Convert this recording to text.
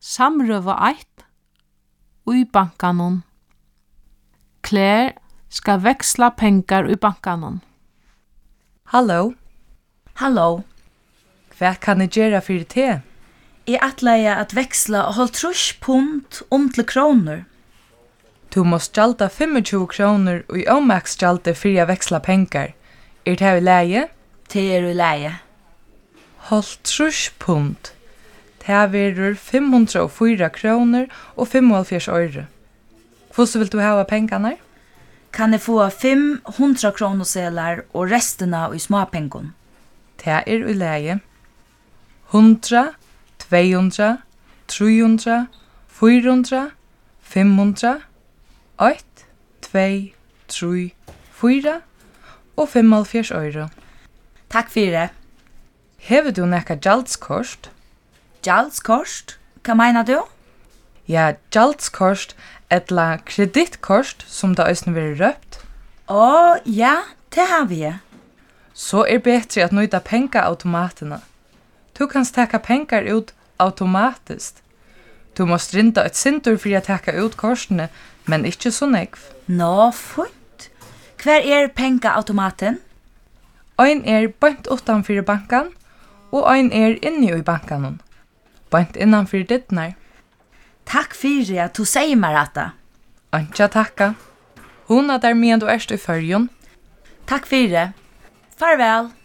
Samrøva 1 í bankanum. Claire skal veksla pengar í bankanum. Halló. Halló. Hva kan jeg gjøre for te? Jeg atleier at veksla 50 pund til kroner. Du måst gjalda 25 kroner og i omaks gjalda for å veksla pengar. Er det i leie? Det i leie. 50 pund. Det verur 504 kroner og 75 øre. Hvordan vil du hava pengarna? Kan jeg få 500 kronosedlar og restina i småpengon? Det i leie. 100, 200, 300, 400, 500, 1, 2, 3, 4 og 75 øre. Takk fyrir. Hever du nekka gjaldskort? Gjaldskort? Hva meina du? Ja, gjaldskort etla kreditkort som da øyne vil røpt. Ja, det har vi. Så bedre at nøyda pengaautomatene. Du kan taka pengar ut automatiskt. Du måst rinda et sindur for å taka ut korsene, men ikke så nekv. Nå, fint. Hver pengaautomaten? Ein bant utanfyr bankan, og ein inni i bankanen. Bant innanfyr dittnar. Takk fyrir at du sier meg dette. Anja takka. Hon der medan du erst i fyrjon. Takk fyrir. Farvel.